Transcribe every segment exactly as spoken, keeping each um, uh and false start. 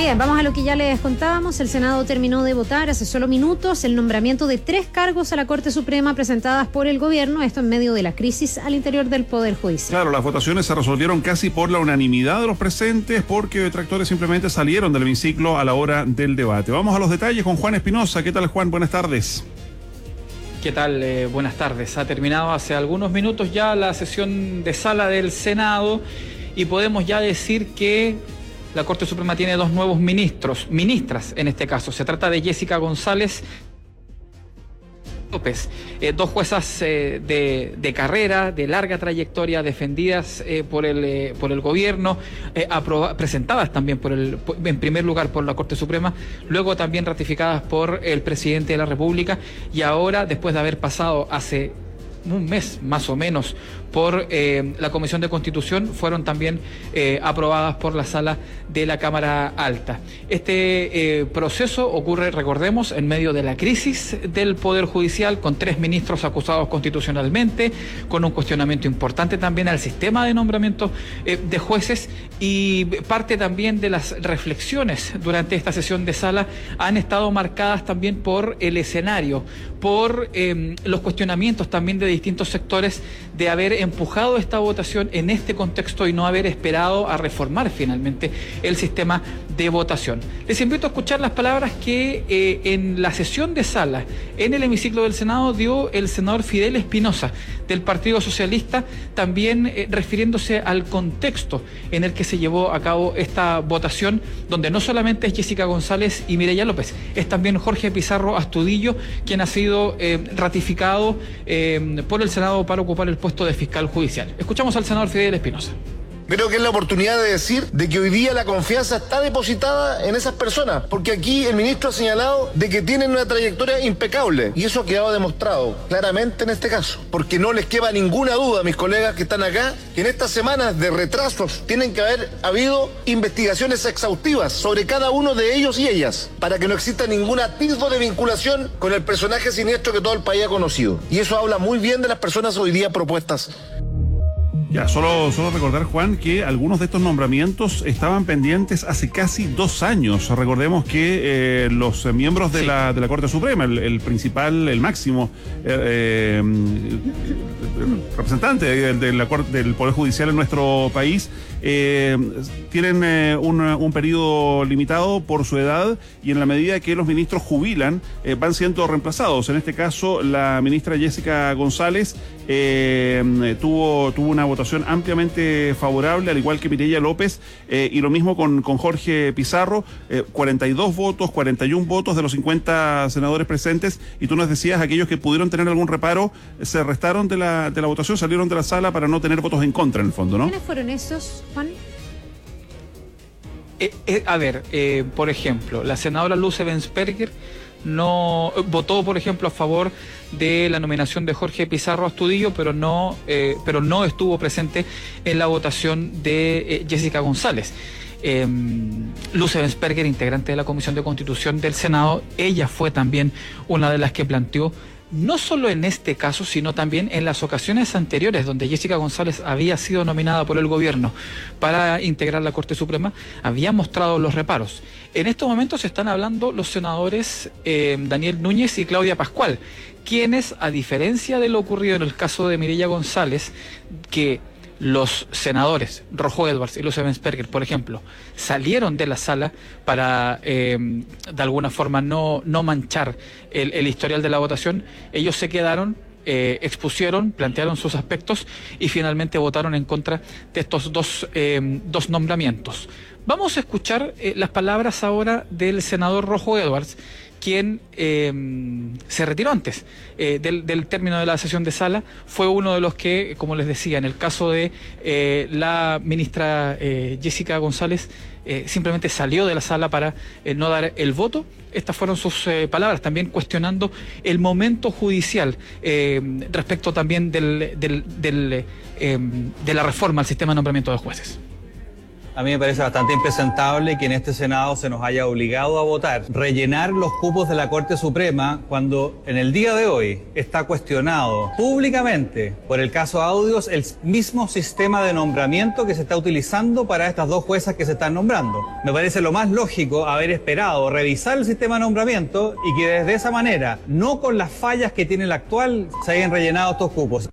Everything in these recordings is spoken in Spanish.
Bien, vamos a lo que ya les contábamos. El Senado terminó de votar hace solo minutos el nombramiento de tres cargos a la Corte Suprema presentadas por el gobierno, esto en medio de la crisis al interior del Poder Judicial. Claro, las votaciones se resolvieron casi por la unanimidad de los presentes porque detractores simplemente salieron del hemiciclo a la hora del debate. Vamos a los detalles con Juan Espinosa. ¿Qué tal, Juan? Buenas tardes. ¿Qué tal? Eh, buenas tardes. Ha terminado hace algunos minutos ya la sesión de sala del Senado y podemos ya decir que la Corte Suprema tiene dos nuevos ministros, ministras en este caso. Se trata de Jessica González López, eh, dos juezas eh, de, de carrera, de larga trayectoria, defendidas eh, por el eh, por el gobierno, eh, aproba, presentadas también por el en primer lugar por la Corte Suprema, luego también ratificadas por el presidente de la República, y ahora, después de haber pasado hace un mes más o menos por eh, la Comisión de Constitución, fueron también eh, aprobadas por la Sala de la Cámara Alta. Este eh, proceso ocurre, recordemos, en medio de la crisis del Poder Judicial, con tres ministros acusados constitucionalmente, con un cuestionamiento importante también al sistema de nombramiento eh, de jueces, y parte también de las reflexiones durante esta sesión de sala han estado marcadas también por el escenario, por eh, los cuestionamientos también de distintos sectores de haber empujado esta votación en este contexto y no haber esperado a reformar finalmente el sistema de votación. Les invito a escuchar las palabras que eh, en la sesión de sala en el hemiciclo del Senado dio el senador Fidel Espinosa del Partido Socialista, también eh, refiriéndose al contexto en el que se llevó a cabo esta votación, donde no solamente es Jessica González y Mireya López, es también Jorge Pizarro Astudillo, quien ha sido eh, ratificado eh, por el Senado para ocupar el puesto de fiscal judicial. Escuchamos al senador Fidel Espinosa. Creo que es la oportunidad de decir de que hoy día la confianza está depositada en esas personas, porque aquí el ministro ha señalado de que tienen una trayectoria impecable, y eso ha quedado demostrado claramente en este caso, porque no les queda ninguna duda a mis colegas que están acá, que en estas semanas de retrasos tienen que haber habido investigaciones exhaustivas sobre cada uno de ellos y ellas, para que no exista ningún atisbo de vinculación con el personaje siniestro que todo el país ha conocido, y eso habla muy bien de las personas hoy día propuestas. Ya, solo, solo recordar, Juan, que algunos de estos nombramientos estaban pendientes hace casi dos años. Recordemos que eh, los miembros de, sí. la, de la Corte Suprema, el, el principal, el máximo eh, eh, representante de, de la, del Poder Judicial en nuestro país, eh, tienen eh, un, un periodo limitado por su edad, y en la medida que los ministros jubilan, eh, van siendo reemplazados. En este caso, la ministra Jessica González eh, tuvo, tuvo una votación ampliamente favorable, al igual que Mireya López, eh, y lo mismo con, con Jorge Pizarro, eh, cuarenta y dos votos, cuarenta y uno votos de los cincuenta senadores presentes, y tú nos decías, aquellos que pudieron tener algún reparo, se restaron de la, de la votación, salieron de la sala para no tener votos en contra, en el fondo, ¿no? ¿Quiénes fueron esos, Juan? Eh, eh, a ver, eh, por ejemplo, la senadora Luz Ebensperger no votó, por ejemplo, a favor de la nominación de Jorge Pizarro Astudillo, pero no, eh, pero no estuvo presente en la votación de eh, Jessica González. Eh, Luz Ebensperger, integrante de la Comisión de Constitución del Senado, ella fue también una de las que planteó, no solo en este caso, sino también en las ocasiones anteriores donde Jessica González había sido nominada por el gobierno para integrar la Corte Suprema, había mostrado los reparos. En estos momentos están hablando los senadores eh, Daniel Núñez y Claudia Pascual, quienes, a diferencia de lo ocurrido en el caso de Mireya González, que los senadores Rojo Edwards y Luz Ebensperger, por ejemplo, salieron de la sala para eh, de alguna forma no, no manchar el, el historial de la votación, ellos se quedaron, eh, expusieron, plantearon sus aspectos y finalmente votaron en contra de estos dos, eh, dos nombramientos. Vamos a escuchar eh, las palabras ahora del senador Rojo Edwards, quien eh, se retiró antes eh, del, del término de la sesión de sala. Fue uno de los que, como les decía, en el caso de eh, la ministra eh, Jessica González, eh, simplemente salió de la sala para eh, no dar el voto. Estas fueron sus eh, palabras, también cuestionando el momento judicial eh, respecto también del, del, del, eh, de la reforma al sistema de nombramiento de jueces. A mí me parece bastante impresentable que en este Senado se nos haya obligado a votar, rellenar los cupos de la Corte Suprema cuando en el día de hoy está cuestionado públicamente por el caso Audios el mismo sistema de nombramiento que se está utilizando para estas dos juezas que se están nombrando. Me parece lo más lógico haber esperado revisar el sistema de nombramiento y que desde esa manera, no con las fallas que tiene el actual, se hayan rellenado estos cupos.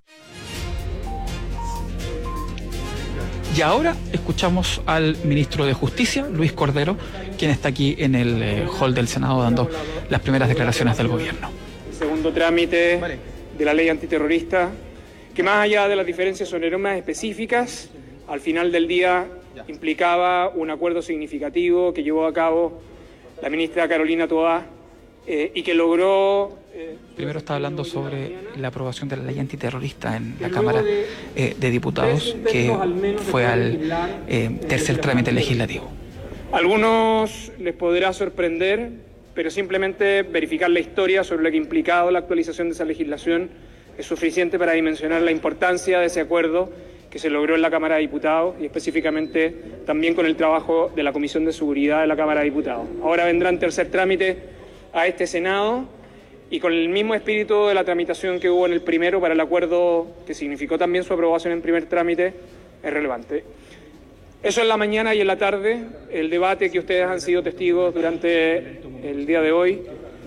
Y ahora escuchamos al ministro de Justicia, Luis Cordero, quien está aquí en el eh, hall del Senado dando las primeras declaraciones del gobierno. El segundo trámite de la ley antiterrorista, que más allá de las diferencias sobre normas específicas, al final del día implicaba un acuerdo significativo que llevó a cabo la ministra Carolina Toá eh, y que logró... Eh, Primero está hablando sobre la aprobación de la ley antiterrorista en la Cámara eh, de Diputados, que fue al eh, tercer trámite legislativo. A algunos les podrá sorprender, pero simplemente verificar la historia sobre lo que ha implicado la actualización de esa legislación es suficiente para dimensionar la importancia de ese acuerdo que se logró en la Cámara de Diputados y específicamente también con el trabajo de la Comisión de Seguridad de la Cámara de Diputados. Ahora vendrá en tercer trámite a este Senado y con el mismo espíritu de la tramitación que hubo en el primero para el acuerdo que significó también su aprobación en primer trámite es relevante. Eso en la mañana y en la tarde, el debate que ustedes han sido testigos durante el día de hoy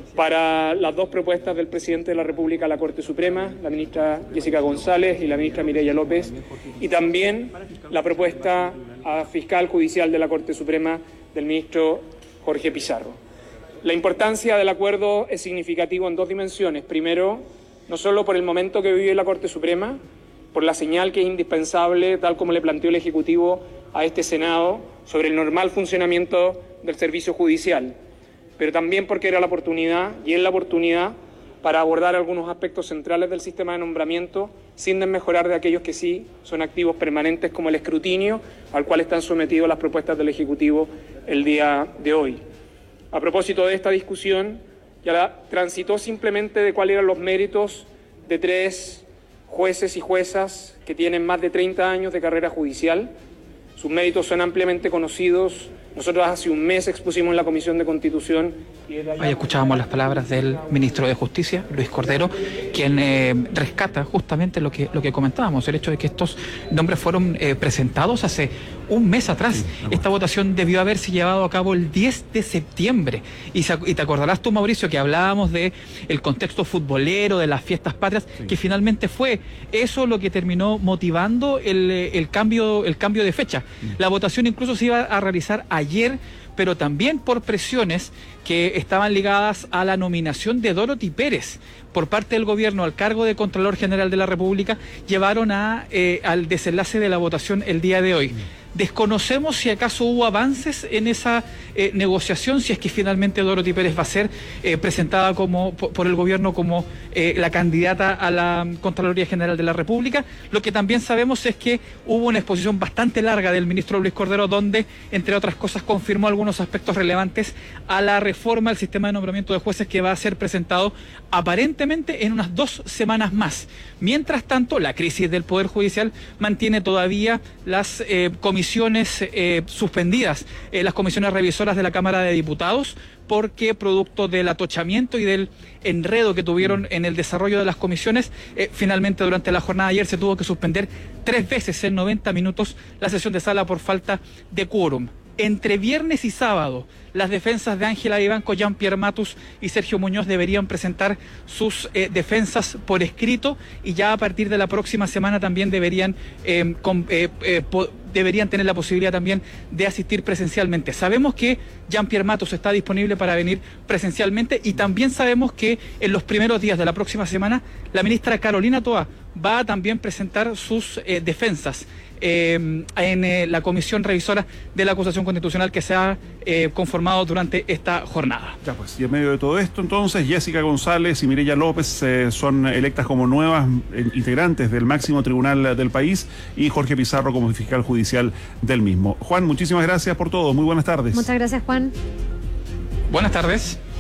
para las dos propuestas del presidente de la República a la Corte Suprema, la ministra Jessica González y la ministra Mireya López, y también la propuesta a fiscal judicial de la Corte Suprema del ministro Jorge Pizarro. La importancia del acuerdo es significativo en dos dimensiones. Primero, no solo por el momento que vive la Corte Suprema, por la señal que es indispensable, tal como le planteó el Ejecutivo a este Senado, sobre el normal funcionamiento del servicio judicial, pero también porque era la oportunidad, y es la oportunidad, para abordar algunos aspectos centrales del sistema de nombramiento, sin desmejorar de aquellos que sí son activos permanentes, como el escrutinio, al cual están sometidos las propuestas del Ejecutivo el día de hoy. A propósito de esta discusión, ya la transitó simplemente de cuáles eran los méritos de tres jueces y juezas que tienen más de treinta años de carrera judicial. Sus méritos son ampliamente conocidos. Nosotros hace un mes expusimos en la Comisión de Constitución. Ahí escuchábamos las palabras del ministro de Justicia, Luis Cordero, quien eh, rescata justamente lo que, lo que comentábamos, el hecho de que estos nombres fueron eh, presentados hace un mes atrás. Sí, esta votación debió haberse llevado a cabo el diez de septiembre. Y, se, y te acordarás tú, Mauricio, que hablábamos de el contexto futbolero, de las fiestas patrias, sí, que finalmente fue eso lo que terminó motivando el, el, cambio, el cambio de fecha. Sí. La votación incluso se iba a realizar ayer, pero también por presiones que estaban ligadas a la nominación de Dorothy Pérez por parte del gobierno al cargo de Contralor General de la República, llevaron a, eh, al desenlace de la votación el día de hoy. Desconocemos si acaso hubo avances en esa eh, negociación, si es que finalmente Dorothy Pérez va a ser eh, presentada como, por, por el gobierno como eh, la candidata a la Contraloría General de la República. Lo que también sabemos es que hubo una exposición bastante larga del ministro Luis Cordero, donde, entre otras cosas, confirmó algunos aspectos relevantes a la reforma del sistema de nombramiento de jueces que va a ser presentado aparentemente en unas dos semanas más. Mientras tanto, la crisis del Poder Judicial mantiene todavía las eh, comisiones eh, suspendidas, eh, las comisiones revisoras de la Cámara de Diputados, porque producto del atochamiento y del enredo que tuvieron en el desarrollo de las comisiones, eh, finalmente durante la jornada de ayer se tuvo que suspender tres veces en noventa minutos la sesión de sala por falta de quórum. Entre viernes y sábado, las defensas de Ángela Vivanco, Jean-Pierre Matus y Sergio Muñoz deberían presentar sus eh, defensas por escrito, y ya a partir de la próxima semana también deberían, eh, con, eh, eh, po- deberían tener la posibilidad también de asistir presencialmente. Sabemos que Jean-Pierre Matus está disponible para venir presencialmente, y también sabemos que en los primeros días de la próxima semana la ministra Carolina Toá va a también presentar sus eh, defensas eh, en eh, la comisión revisora de la acusación constitucional que se ha eh, conformado durante esta jornada. Ya pues, y en medio de todo esto, entonces, Jessica González y Mireya López eh, son electas como nuevas eh, integrantes del máximo tribunal del país, y Jorge Pizarro como fiscal judicial del mismo. Juan, muchísimas gracias por todo. Muy buenas tardes. Muchas gracias, Juan. Buenas tardes.